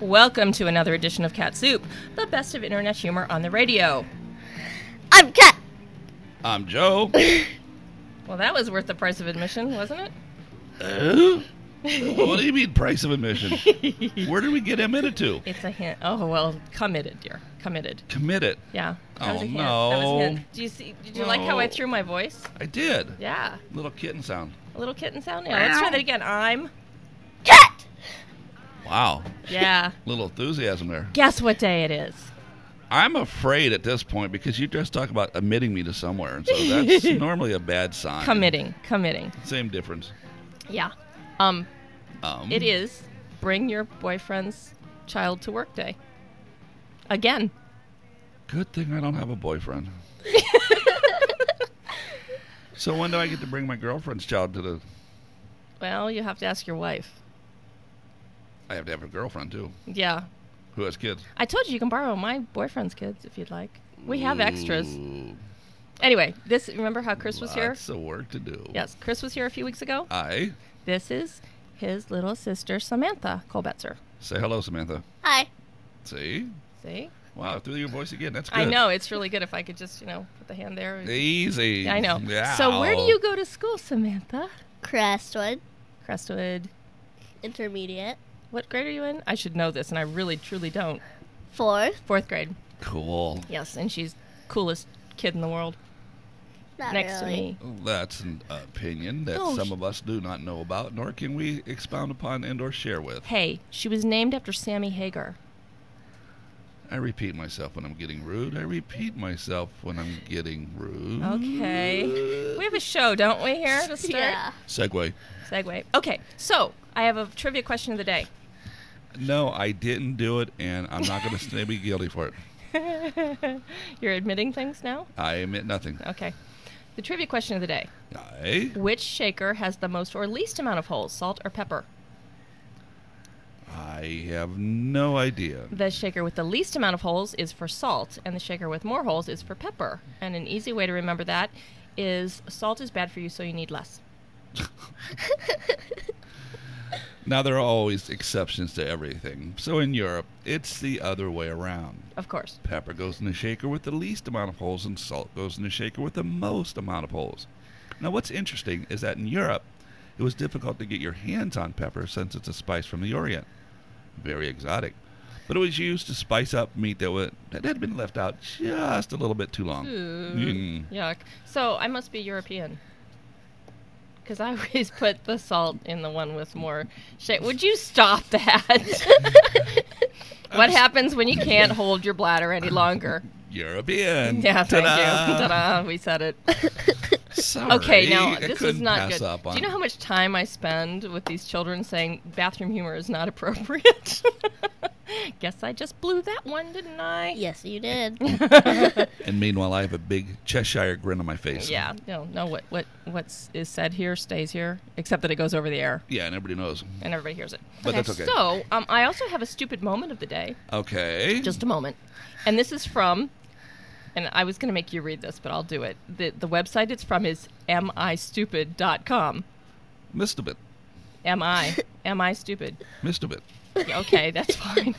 Welcome to another edition of Cat Soup, the best of internet humor on the radio. I'm Cat. I'm Joe. Well, that was worth the price of admission, wasn't it? What do you mean price of admission? Where did we get admitted to? It's a hint. Oh, well, committed, dear. Committed. Committed. Yeah. That Oh, was a hint. no. That was a hint. Did you like how I threw my voice? I did. Yeah. Little kitten sound. A little kitten sound? Yeah, let's try that again. I'm... Cat. Wow. Yeah. Little enthusiasm there. Guess what day it is? I'm afraid at this point because you just talk about admitting me to somewhere, and so that's normally a bad sign. Committing. Same difference. Yeah. It is bring your boyfriend's child to work day. Again. Good thing I don't have a boyfriend. So when do I get to bring my girlfriend's child to the... Well, you have to ask your wife. I have to have a girlfriend, too. Yeah. Who has kids? I told you can borrow my boyfriend's kids if you'd like. We have extras. Ooh, Anyway, remember how Chris was here? lots of work to do. Yes, Chris was here a few weeks ago. This is his little sister, Samantha Colbetzer. Say hello, Samantha. Hi. See? See? Wow, through your voice again. That's good. I know, it's really good if I could just, put the hand there. Easy. Yeah, I know. Yeah. So where do you go to school, Samantha? Crestwood. Crestwood. Intermediate. What grade are you in? I should know this, and I really, truly don't. 4th. 4th grade. Cool. Yes, and she's coolest kid in the world. Not next to really. me. That's an opinion that Oh, some of us do not know about, nor can we expound upon and or share with. Hey, she was named after Sammy Hagar. I repeat myself when I'm getting rude. I repeat myself when I'm getting rude. Okay. We have a show, don't we, here to start? Yeah. Segue. Segue. Okay, so I have a trivia question of the day. No, I didn't do it, and I'm not going to be guilty for it. You're admitting things now? I admit nothing. Okay. The trivia question of the day. Aye. Which shaker has the most or least amount of holes, salt or pepper? I have no idea. The shaker with the least amount of holes is for salt, and the shaker with more holes is for pepper. And an easy way to remember that is salt is bad for you, so you need less. Now, there are always exceptions to everything. So in Europe, it's the other way around. Of course. Pepper goes in the shaker with the least amount of holes, and salt goes in the shaker with the most amount of holes. Now, what's interesting is that in Europe, it was difficult to get your hands on pepper since it's a spice from the Orient. Very exotic. But it was used to spice up meat that had been left out just a little bit too long. Yuck. So I must be European. Because I always put the salt in the one with more shake. Would you stop that? What happens when you can't hold your bladder any longer? European. Yeah, thank Ta-da. you. Ta-da, we said it. Sorry, Okay, now, I this is couldn't not pass good. up Do on you know it. how much time I spend with these children saying bathroom humor is not appropriate? Guess I just blew that one, didn't I? Yes, you did. And meanwhile, I have a big Cheshire grin on my face. Yeah, no, what is said here stays here, except that it goes over the air, Yeah, and everybody knows. and everybody hears it. But that's okay. So, I also have a stupid moment of the day. Okay. Just a moment. And this is from, and I was going to make you read this, but I'll do it. The website it's from is mistupid.com. Missed a bit. Am I stupid? Missed a bit. Okay, that's fine.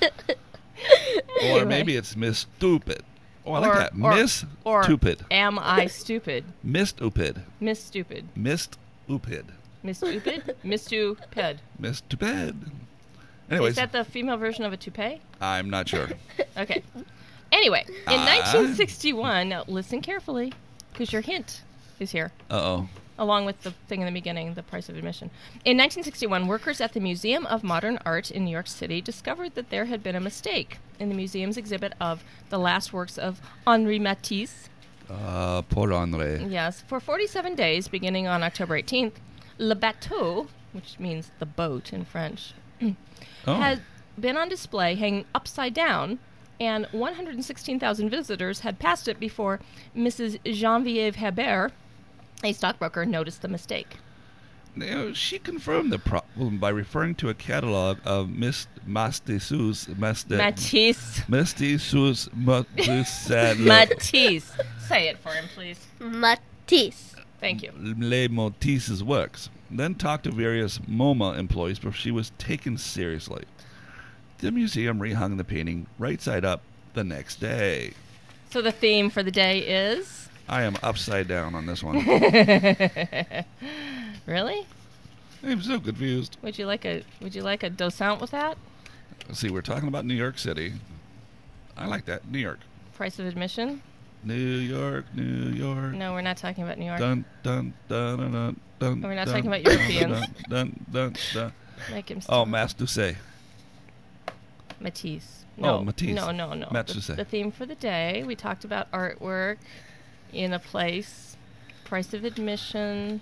Or Anyway. maybe it's Miss Stupid. Oh, I like that. Miss or Stupid. Am I stupid? Miss Stupid. Miss Stupid. Missed Stupid. Miss Stupid? Miss Stupid. Miss Stupid. Anyways, Is that the female version of a toupee? I'm not sure. Okay. Anyway, in Ah. 1961, now listen carefully, because your hint is here, Uh-oh. along with the thing in the beginning, the price of admission. In 1961, workers at the Museum of Modern Art in New York City discovered that there had been a mistake in the museum's exhibit of the last works of Henri Matisse. Poor Andre. Yes, for 47 days, beginning on October 18th, Le Bateau, which means the boat in French, Oh. had been on display hanging upside down, and 116,000 visitors had passed it before Mrs. Geneviève Hebert, a stockbroker, noticed the mistake. Now, she confirmed the problem by referring to a catalog of Miss Mastissus. Matisse. Mastissus. Matisse. Say it for him, please. Matisse. Thank you. Le Matisse's works. Then talked to various MoMA employees before she was taken seriously. The museum rehung the painting right side up the next day. So the theme for the day is? I am upside down on this one. Really? I'm so confused. Would you like a dosant with that? Let's see, we're talking about New York City. I like that. New York. Price of admission? New York, New York. No, we're not talking about New York. Dun, dun, dun, dun, dun, dun, We're not dun, talking about dun, Europeans. Dun, dun, dun. Make him Oh, stop. Mas Doucet. Matisse. Oh, No, Matisse. No. Matisse. The theme for the day, we talked about artwork in a place, price of admission.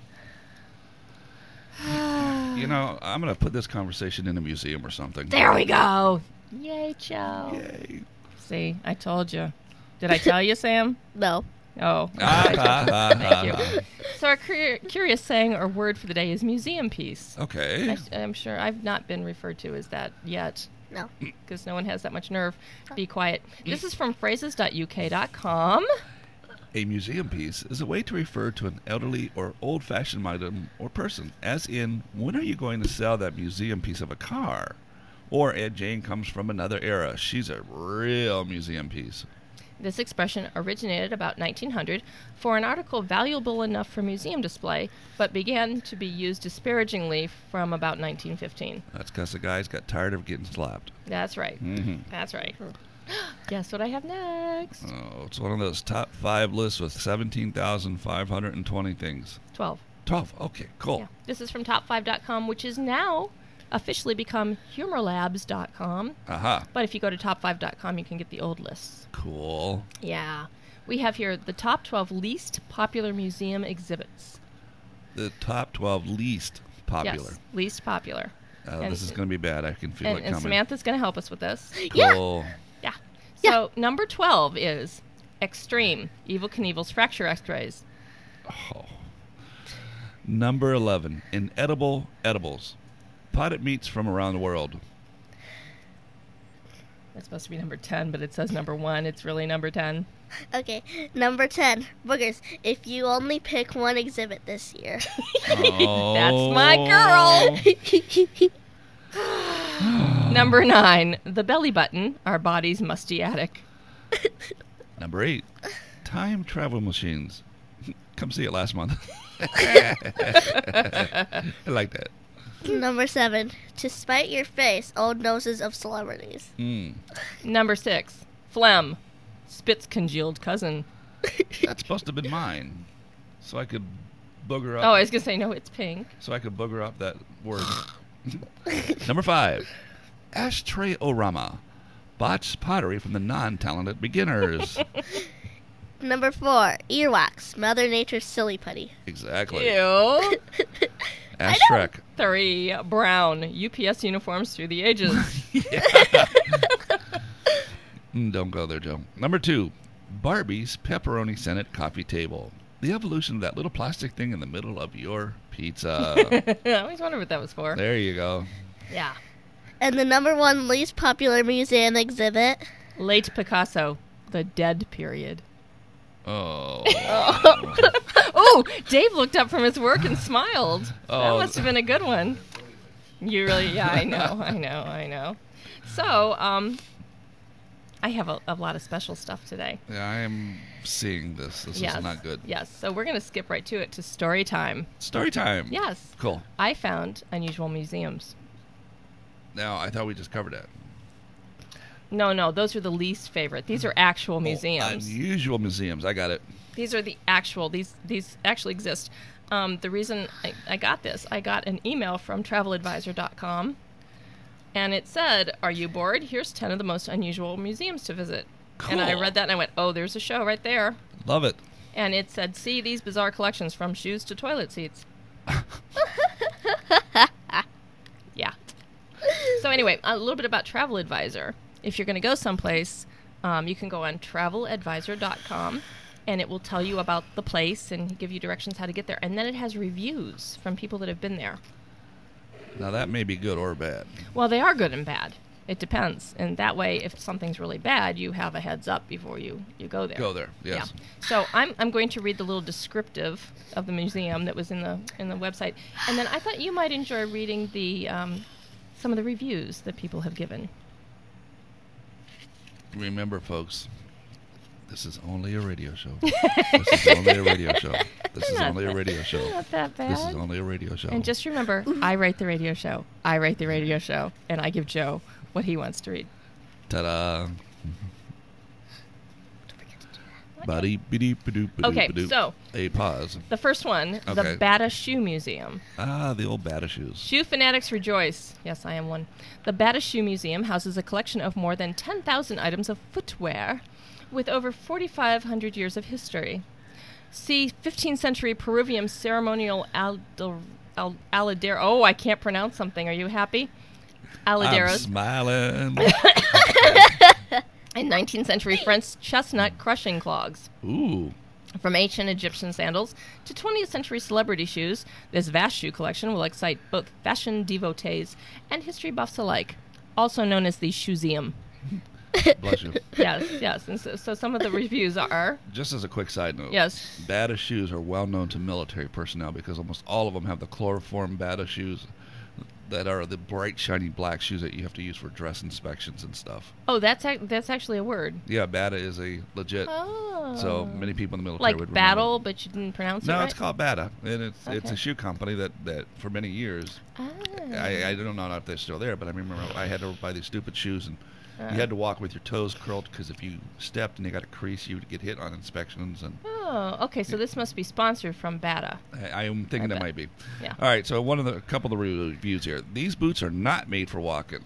You know, I'm going to put this conversation in a museum or something. There we go. Yay, Joe. Yay. See, I told you. Did I tell you, Sam? No. Oh. Thank you. So our curious saying or word for the day is museum piece. Okay. I'm sure I've not been referred to as that yet. No. Because no one has that much nerve. Be quiet. This is from phrases.uk.com. A museum piece is a way to refer to an elderly or old-fashioned item or person, as in, when are you going to sell that museum piece of a car? Or Ed Jane comes from another era. She's a real museum piece. This expression originated about 1900 for an article valuable enough for museum display, but began to be used disparagingly from about 1915. That's because the guys got tired of getting slapped. That's right. Mm-hmm. That's right. Guess what I have next? Oh, it's one of those top 5 lists with 17,520 things. 12. 12. Okay, cool. Yeah. This is from top5.com, which is now officially become humorlabs.com. Aha. But if you go to top5.com, you can get the old lists. Cool. Yeah. We have here the top 12 least popular museum exhibits. The top 12 least popular. Yes, least popular. And- This is going to be bad. I can feel it And coming. Samantha's going to help us with this. Cool. Yeah. So number 12 is Extreme, Evel Knievel's fracture x-rays. Oh. Number 11, inedible edibles. Potted meats from around the world. That's supposed to be number 10, but it says number 1. It's really number 10. Okay. Number 10. Boogers. If you only pick one exhibit this year. Oh. That's my girl. Number 9, the belly button, our body's musty attic. Number 8, time travel machines. Come see it last month. I like that. Number 7. To spite your face, old noses of celebrities. Number 6, phlegm, spit's congealed cousin. That's supposed to have been mine. So I could booger up. Oh, I was going to say, no, it's pink. So I could booger up that word. Number 5, ashtray-orama. Botched pottery from the non-talented beginners. Number 4. Earwax. Mother Nature's silly putty. Exactly. Ew. Ask Shrek. 3, brown, UPS uniforms through the ages. Don't go there, Joe. Number 2, Barbie's pepperoni Senate coffee table. The evolution of that little plastic thing in the middle of your pizza. I always wondered what that was for. There you go. Yeah. And the number 1 least popular museum exhibit. Late Picasso, the dead period. Oh. Oh, Dave looked up from his work and smiled. That Oh. must have been a good one. You really, yeah, I know. So, I have a lot of special stuff today. Yeah, I am seeing this. This is not good. Yes, so we're going to skip right to it, to story time. Story time. Yes. Cool. I found unusual museums. Now, I thought we just covered that. No, those are the least favorite. These are actual Oh, museums. unusual museums. I got it. These are the actual, these actually exist. The reason I got this, I got an email from traveladvisor.com, and it said, "Are you bored? Here's 10 of the most unusual museums to visit." And I Cool. read that and I went, oh, there's a show right there. Love it. And it said, "See these bizarre collections from shoes to toilet seats." Yeah. So anyway, a little bit about Travel Advisor. If you're going to go someplace, you can go on traveladvisor.com, and it will tell you about the place and give you directions how to get there. And then it has reviews from people that have been there. Now, that may be good or bad. Well, they are good and bad. It depends. And that way, if something's really bad, you have a heads up before you go there. Go there, yes. Yeah. So I'm going to read the little descriptive of the museum that was in the website. And then I thought you might enjoy reading the some of the reviews that people have given. Remember, folks, this is only a radio show. This is only a radio show. This is only a radio show. Not that bad. This is only a radio show. And just remember, I write the radio show. I write the radio show. And I give Joe what he wants to read. Ta-da. Okay, so a pause. the first one, Okay. the Bata Shoe Museum. The old Bata shoes. Shoe fanatics rejoice. Yes, I am one. The Bata Shoe Museum houses a collection of more than 10,000 items of footwear with over 4,500 years of history. See 15th century Peruvian ceremonial aladero. Oh, I can't pronounce something. Are you happy? I'm Aladeros. smiling. And 19th century French chestnut crushing clogs. Ooh. From ancient Egyptian sandals to 20th century celebrity shoes, this vast shoe collection will excite both fashion devotees and history buffs alike, also known as the Shoeseum. Bless you. Yes. And so some of the reviews are... Just as a quick side note. Yes. Bata shoes are well known to military personnel because almost all of them have the chloroform Bata shoes that are the bright, shiny black shoes that you have to use for dress inspections and stuff. Oh, that's actually a word. Yeah, Bata is a legit... Oh. So many people in the military Like would battle, remember. but you didn't pronounce it No, right? it's called Bata, and it's Okay. a shoe company that for many years, Ah. I don't know if they're still there, but I remember I had to buy these stupid shoes, and you had to walk with your toes curled because if you stepped and they got a crease, you would get hit on inspections. And Oh, okay, so this must be sponsored from Bata. I'm thinking I it bet. might be. Yeah. All right, so a couple of the reviews here. These boots are not made for walking.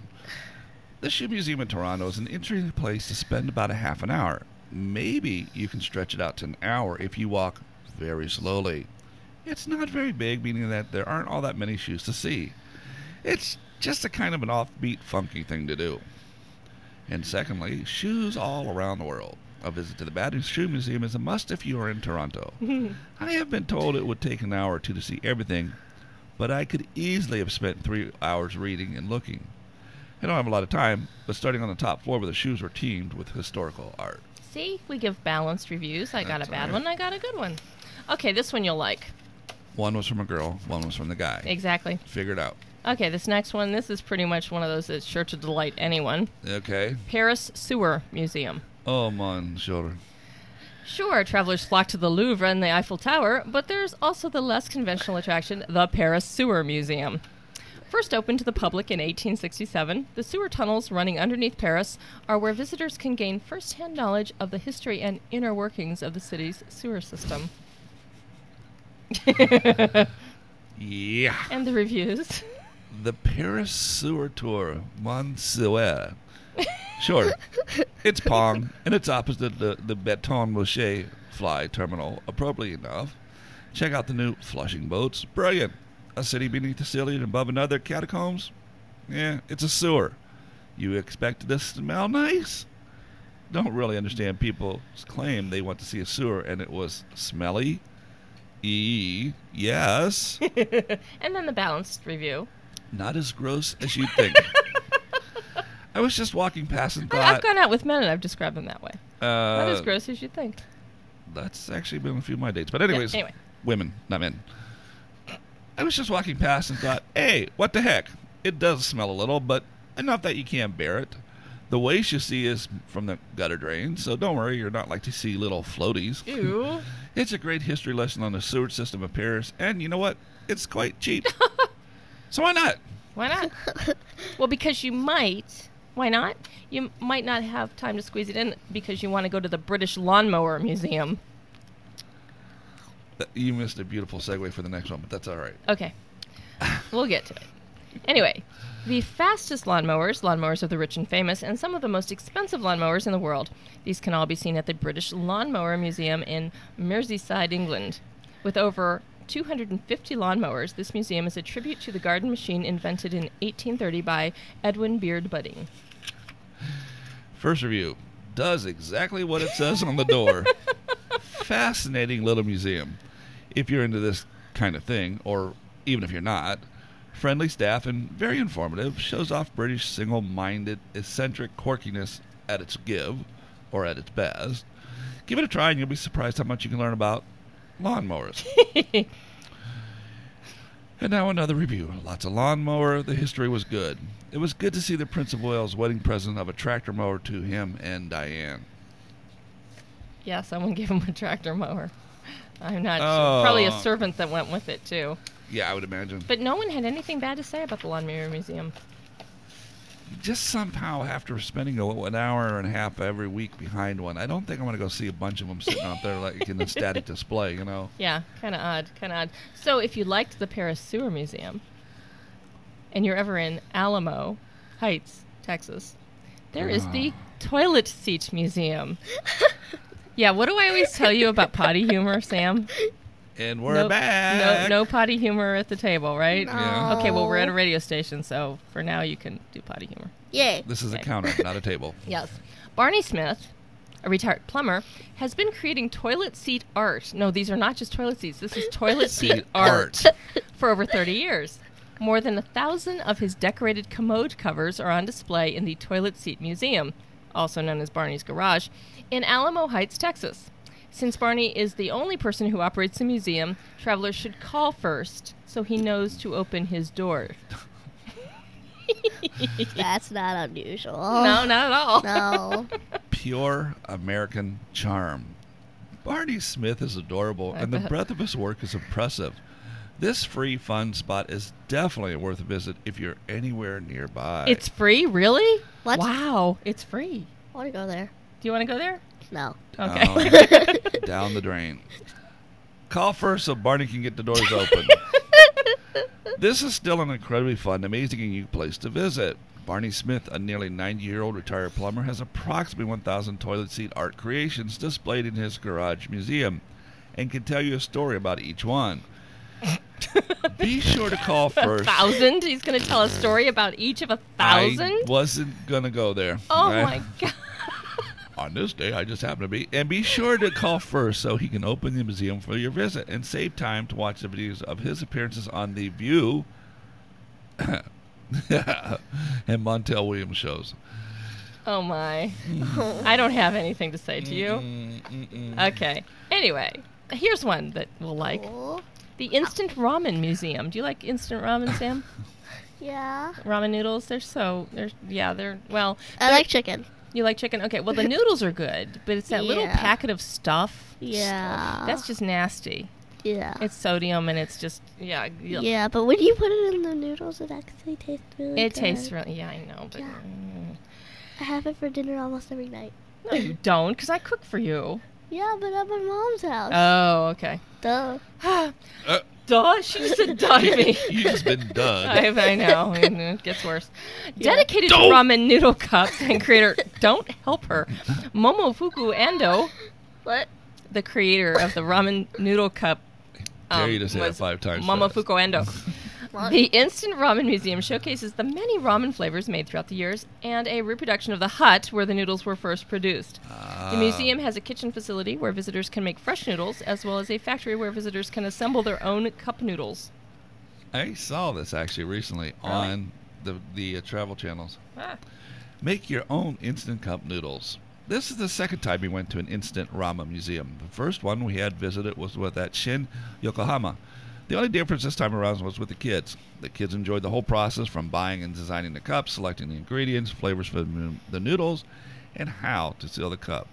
The Shoe Museum in Toronto is an interesting place to spend about a half an hour. Maybe you can stretch it out to an hour if you walk very slowly. It's not very big, meaning that there aren't all that many shoes to see. It's just a kind of an offbeat, funky thing to do. And secondly, shoes all around the world. A visit to the Bata Shoe Museum is a must if you are in Toronto. I have been told it would take an hour or two to see everything, but I could easily have spent 3 hours reading and looking. I don't have a lot of time, but starting on the top floor where the shoes were teamed with historical art. See, we give balanced reviews. I got That's a bad all right. one, I got a good one. Okay, this one you'll like. One was from a girl, one was from the guy. Exactly. Figure it out. Okay, this next one, this is pretty much one of those that's sure to delight anyone. Okay. Paris Sewer Museum. Oh, mon shoulder. Sure, travelers flock to the Louvre and the Eiffel Tower, but there's also the less conventional attraction, the Paris Sewer Museum. First opened to the public in 1867, the sewer tunnels running underneath Paris are where visitors can gain first-hand knowledge of the history and inner workings of the city's sewer system. Yeah. And the reviews. The Paris Sewer Tour, Monsieur. Sure. It's Pong, and it's opposite the Beton Mouche fly terminal, appropriately enough. Check out the new flushing boats. Brilliant. A city beneath the ceiling and above another catacombs? Yeah, it's a sewer. You expect it to smell nice? Don't really understand people's claim they want to see a sewer and it was smelly. Yes. And then the balanced review. Not as gross as you'd think. I was just walking past and thought... I've gone out with men and I've described them that way. Not as uh, gross as you think. That's actually been a few of my dates. But anyways, anyway. Women, not men. I was just walking past and thought, hey, what the heck? It does smell a little, but enough that you can't bear it. The waste you see is from the gutter drain, so don't worry, you're not like to see little floaties. Ew. It's a great history lesson on the sewage system of Paris, and you know what? It's quite cheap. So why not? Why not? Well, because you might. Why not? You might not have time to squeeze it in because you want to go to the British Lawnmower Museum. You missed a beautiful segue for the next one, but that's all right. Okay. We'll get to it. Anyway, the fastest lawnmowers of the rich and famous, and some of the most expensive lawnmowers in the world. These can all be seen at the British Lawnmower Museum in Merseyside, England. With over 250 lawnmowers, this museum is a tribute to the garden machine invented in 1830 by Edwin Beard Budding. First review. Does exactly what it says on the door. Fascinating little museum. If you're into this kind of thing, or even if you're not, friendly staff and very informative, shows off British single-minded, eccentric quirkiness at its give, or at its best. Give it a try and you'll be surprised how much you can learn about lawnmowers. And now another review. Lots of lawnmower. The history was good. It was good to see the Prince of Wales' wedding present of a tractor mower to him and Diane. Yeah, someone gave him a tractor mower. I'm not Oh. sure. Probably a servant that went with it, too. Yeah, I would imagine. But no one had anything bad to say about the Lawnmower Museum. Just somehow, after spending an hour and a half every week behind one, I don't think I'm going to go see a bunch of them sitting out there like in a static display, you know? Yeah, kind of odd. So if you liked the Paris Sewer Museum, and you're ever in Alamo Heights, Texas, there is the Toilet Seat Museum. Yeah, what do I always tell you about potty humor, Sam? And we're back. No potty humor at the table, right? No. Yeah. Okay, well, we're at a radio station, so for now you can do potty humor. Yay. This is a Okay. counter, not a table. Yes. Barney Smith, a retired plumber, has been creating toilet seat art. No, these are not just toilet seats. This is toilet seat art for over 30 years. More than 1,000 of his decorated commode covers are on display in the Toilet Seat Museum, also known as Barney's Garage, in Alamo Heights, Texas. Since Barney is the only person who operates the museum, travelers should call first so he knows to open his door. That's not unusual. No, not at all. No. Pure American charm. Barney Smith is adorable, I and the bet. breadth of his work is impressive. This free, fun spot is definitely worth a visit if you're anywhere nearby. It's free? Really? What? Wow, it's free. I want to go there. Do you want to go there? No. Okay. Down the drain. Call first so Barney can get the doors open. This is still an incredibly fun, amazing, and unique place to visit. Barney Smith, a nearly 90-year-old retired plumber, has approximately 1,000 toilet seat art creations displayed in his garage museum and can tell you a story about each one. Be sure to call first. 1,000? He's going to tell a story about each of 1,000? I wasn't going to go there. Oh, right? my God. On this day, I just happen to be. And be sure to call first so he can open the museum for your visit and save time to watch the videos of his appearances on The View and Montel Williams shows. Oh, my. I don't have anything to say to you. Okay. Anyway, here's one that we'll like. Cool. The Instant Ramen Museum. Do you like instant ramen, Sam? Yeah. Ramen noodles? Well, I like chicken. you like chicken? Okay, well, the noodles are good, but it's that little Yeah. packet of stuff. Yeah. That's just nasty. Yeah. It's sodium, and it's just, yuck. Yeah, but when you put it in the noodles, it actually tastes really It good. tastes really, yeah, I know, but... Yeah. I have it for dinner almost every night. No, you don't, because I cook for you. Yeah, but at my mom's house. Oh, okay. Duh. Duh, she just said duh to me. You just been done. I know, and it gets worse. Yeah. Dedicated to Don't. ramen noodle cups and creator, don't help her, Momofuku Ando, What? the creator of the ramen noodle cup, Dare you to say that was 5 times Momofuku Ando. What? The Instant Ramen Museum showcases the many ramen flavors made throughout the years and a reproduction of the hut where the noodles were first produced. The museum has a kitchen facility where visitors can make fresh noodles, as well as a factory where visitors can assemble their own cup noodles. I saw this actually recently on the travel channels. Ah. Make your own instant cup noodles. This is the second time we went to an instant ramen museum. The first one we had visited was with at Shin, Yokohama. The only difference this time around was with the kids. The kids enjoyed the whole process from buying and designing the cups, selecting the ingredients, flavors for the noodles, and how to seal the cup.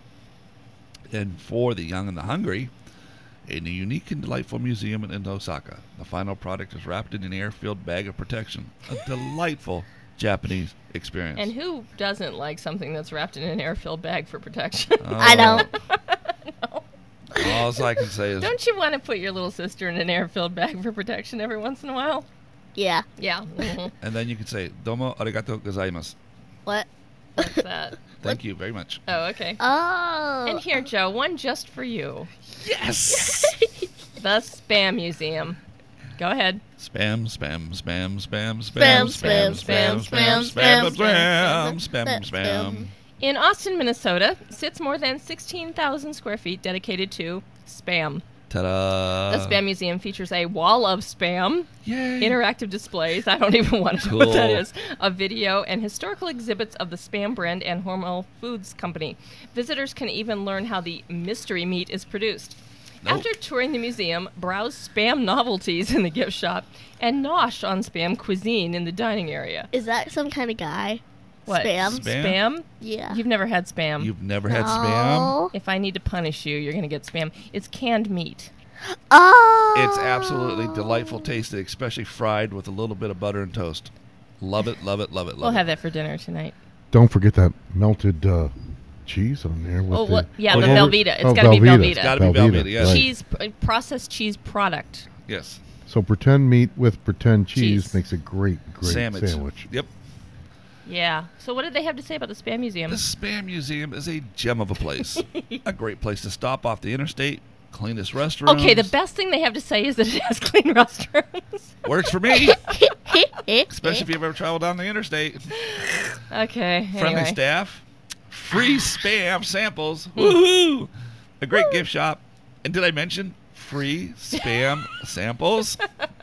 And for the young and the hungry, in a unique and delightful museum in Osaka, the final product is wrapped in an air-filled bag of protection. A delightful Japanese experience. And who doesn't like something that's wrapped in an air-filled bag for protection? I don't. No. All I can say is Don't you want to put your little sister in an air-filled bag for protection every once in a while? Yeah. Yeah. and then you can say, Domo arigato gozaimasu. What? What's that? Thank you very much. Oh, okay. Oh. And here, Joe, one just for you. Yes! The Spam Museum. Go ahead. Spam, spam, spam, spam, spam, Spam, spam, spam, spam, spam, spam, spam, spam, spam, spam. In Austin, Minnesota, sits more than 16,000 square feet dedicated to Spam. Ta-da! The Spam Museum features a wall of Spam, Yay! interactive displays, I don't even want to know what that Cool. is, of video, and historical exhibits of the Spam brand and Hormel Foods Company. Visitors can even learn how the mystery meat is produced. Nope. After touring the museum, browse Spam novelties in the gift shop, and nosh on Spam cuisine in the dining area. Is that some kind of guy? What? Spam? Spam? Yeah. You've never had Spam. You've never had Spam? No. If I need to punish you, you're going to get Spam. It's canned meat. Oh. It's absolutely delightful tasting, especially fried with a little bit of butter and toast. Love it, love it, love it, We'll love have it. that for dinner tonight. Don't forget that melted cheese on there. With The the Velveeta. It's Oh, got to be Velveeta. Velveeta. It's got to be Velveeta, yes. right. Cheese, processed cheese product. Yes. So pretend meat with pretend cheese Cheese. makes a great sandwich. Yep. Yeah. So what did they have to say about the Spam Museum? The Spam Museum is a gem of a place. A great place to stop off the interstate, cleanest restrooms. Okay, the best thing they have to say is that it has clean restrooms. Works for me, especially if you've ever traveled down the interstate. Okay. Friendly Anyway. staff, free Spam samples, woohoo! A great gift shop, and did I mention free Spam samples?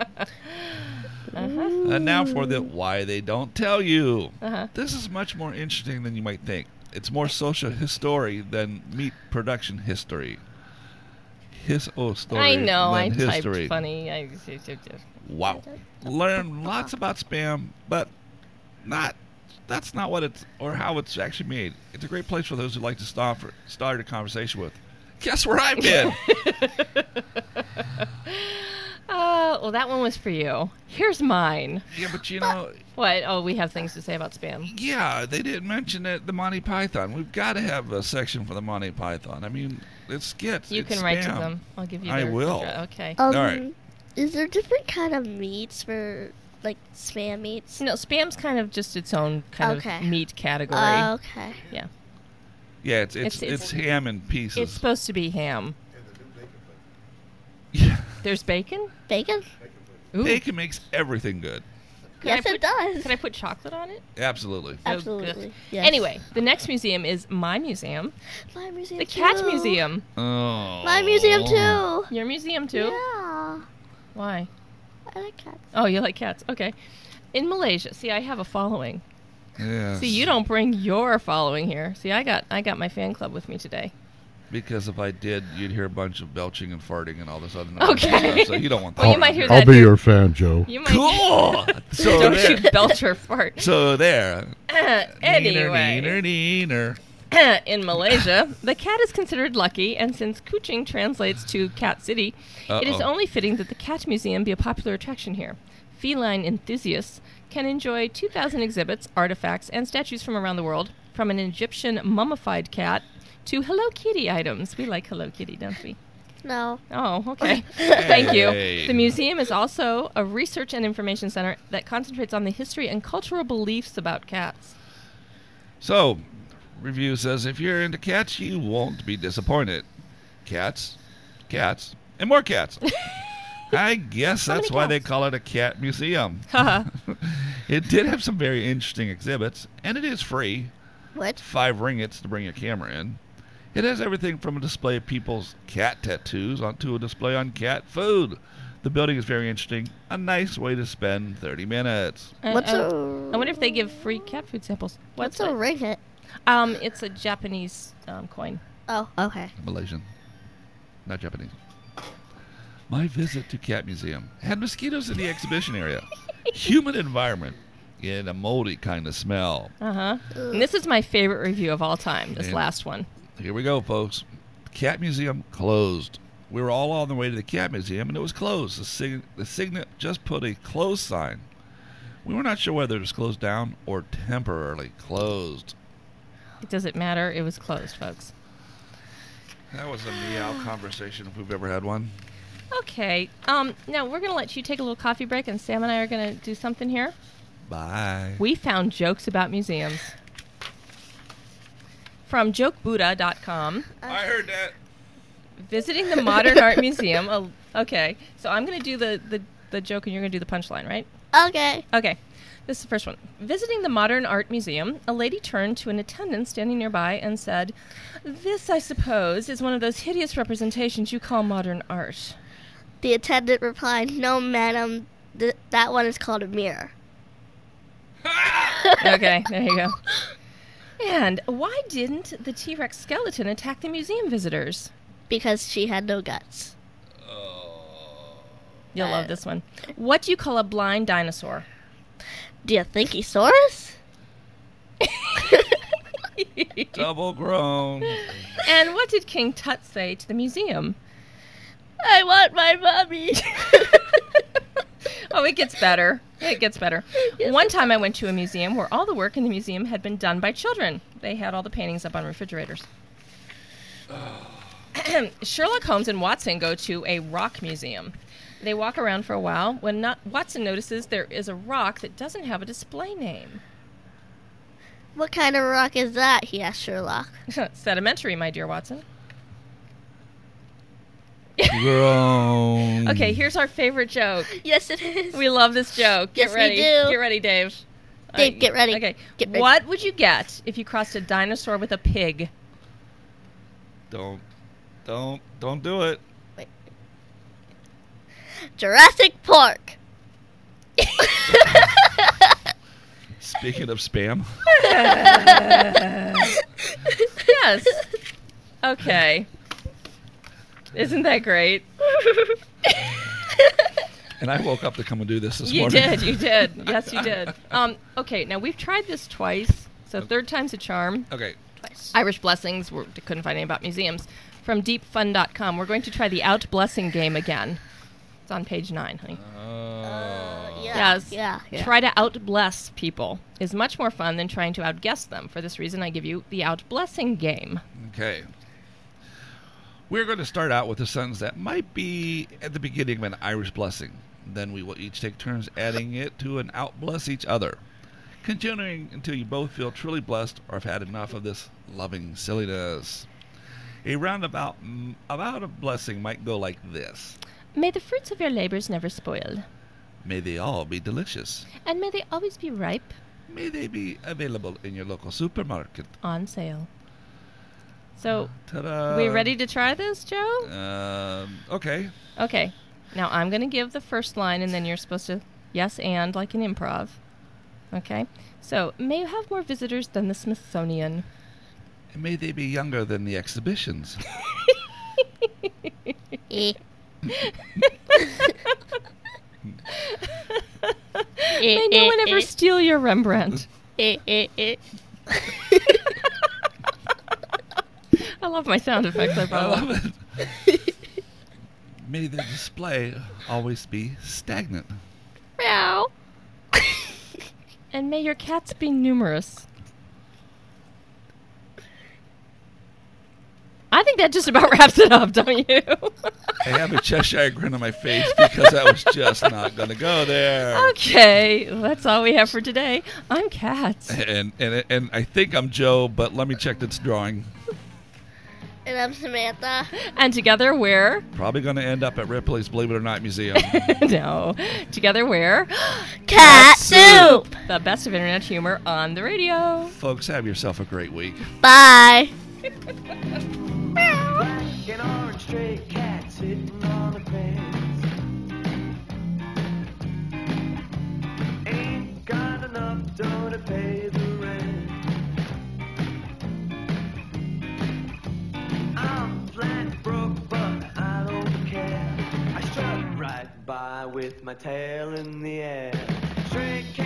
And now for the why they don't tell you. This is much more interesting than you might think. It's more social history than meat production history. Story I know. I than history. typed funny. Wow. Learn lots about Spam, but that's not what it's or how it's actually made. It's a great place for those who like to start a conversation with. Guess where I've been? Well, that one was for you. Here's mine. Yeah, but you know, What? Oh, we have things to say about Spam. yeah, they didn't mention it. The Monty Python. We've got to have a section for the Monty Python. I mean, it's skits. You it's can write to Spam. them. I'll give you I their will. address. Okay. All right. Is there different kind of meats for like Spam meats? No, Spam's kind of just its own kind Okay. of meat category. Okay. Yeah. Yeah, it's It's- ham in pieces. It's supposed to be ham. Yeah. There's bacon? Bacon? Ooh. Bacon makes everything good. Can I Yes, put- it does. Can I put chocolate on it? Absolutely. Absolutely. good. Yes. Anyway, the next museum is my museum, My museum the too. Cat Museum. Oh. My museum too. Your museum too? Yeah. Why? I like cats. Oh, you like cats. Okay. In Malaysia, see, I have a following. Yeah. See, you don't bring your following here. See, I got my fan club with me today. Because if I did, you'd hear a bunch of belching and farting and all this other Okay. stuff. So you don't want that. Well, you might hear I'll that be here. your fan, Joe. You might Cool. So don't there. you belch or fart. So there. Anyway. Neener. In Malaysia, the cat is considered lucky, and since Kuching translates to Cat City, it is Uh-oh. only fitting that the Cat Museum be a popular attraction here. Feline enthusiasts can enjoy 2,000 exhibits, artifacts, and statues from around the world, from an Egyptian mummified cat to Hello Kitty items. We like Hello Kitty, don't we? No. Oh, okay. Thank you. Hey. The museum is also a research and information center that concentrates on the history and cultural beliefs about cats. So, review says if you're into cats, you won't be disappointed. Cats, and more cats. I guess How that's many why they cats? call it a cat museum. Haha. It did have some very interesting exhibits, and it is free. What? 5 ringgits to bring your camera in. It has everything from a display of people's cat tattoos onto a display on cat food. The building is very interesting. A nice way to spend 30 minutes. What's I a? wonder if they give free cat food samples. What's a ringgit? It's a Japanese coin. Oh, okay. Malaysian, not Japanese. My visit to Cat Museum had mosquitoes in the exhibition area, humid environment, and a moldy kind of smell. Uh-huh. And this is my favorite review of all time, this And- last one. Here we go, folks. Cat Museum closed. We were all on the way to the Cat Museum, and it was closed. The Signet just put a closed sign. We were not sure whether it was closed down or temporarily closed. Does it matter? It was closed, folks. That was a meow conversation if we've ever had one. Okay. Now we're going to let you take a little coffee break, and Sam and I are going to do something here. Bye. We found jokes about museums. From jokebuddha.com. I heard that. Visiting the Modern Art Museum. Oh, okay. So I'm going to do the joke, and you're going to do the punchline, right? Okay. Okay. This is the first one. Visiting the Modern Art Museum, a lady turned to an attendant standing nearby and said, "This, I suppose, is one of those hideous representations you call modern art." The attendant replied, "No, madam. That one is called a mirror." Okay, there you go. And why didn't the T-Rex skeleton attack the museum visitors? because she had no guts. You'll love this one. What do you call a blind dinosaur? Do you think he saw us? Double grown. And what did King Tut say to the museum? I want my mommy. Oh, it gets better. It gets better. One time I went to a museum where all the work in the museum had been done by children. They had all the paintings up on refrigerators. Sherlock Holmes and Watson go to a rock museum. They walk around for a while when Watson notices there is a rock that doesn't have a display name. What kind of rock is that? He asked Sherlock. Sedimentary, my dear Watson. Grown. Okay, here's our favorite joke. Yes, it is. We love this joke. Get Yes, we ready. do. Get ready, Dave. Dave, get ready. Okay. Get ready. What would you get if you crossed a dinosaur with a pig? Don't do it. Jurassic Park. Speaking of spam. Yes. Okay. Isn't that great? And I woke up to come and do this You morning. did. You did. Yes, you did. Okay, now we've tried this twice, so third time's a charm. Okay. Twice. Irish Blessings. We couldn't find anything about museums. From deepfun.com, we're going to try the Out Blessing game again. It's on page 9, honey. Yeah. Yes. Yeah. Try to outbless people is much more fun than trying to outguess them. For this reason, I give you the Outblessing game. Okay. We're going to start out with a sentence that might be at the beginning of an Irish blessing. Then we will each take turns adding it to and outbless each other, continuing until you both feel truly blessed or have had enough of this loving silliness. A roundabout about a blessing might go like this. May the fruits of your labors never spoil, May they all be delicious. and may they always be ripe, May they be available in your local supermarket. on sale. So, Ta-da! we ready to try this, Joe? Okay. Okay. Now I'm going to give the first line, and then you're supposed to yes and like an improv. Okay? So, may you have more visitors than the Smithsonian. And may they be younger than the exhibitions. Eh. May no one ever steal your Rembrandt. I love my sound effects, I I brought. love it. May the display always be stagnant. Meow. And may your cats be numerous. I think that just about wraps it up, don't you? I have a Cheshire grin on my face because I was just not going to go there. Okay, that's all we have for today. I'm Katz. And I think I'm Joe, but let me check this drawing. And I'm Samantha. And together we're... Probably going to end up at Ripley's Believe It or Not Museum. No. Together we're... Cat Soup. The best of internet humor on the radio. Folks, have yourself a great week. Bye. Black and orange stray cat sitting on the fence. Ain't got enough dough to pay the rent. I'm flat broke, but I don't care. I strut right by with my tail in the air. Stray cat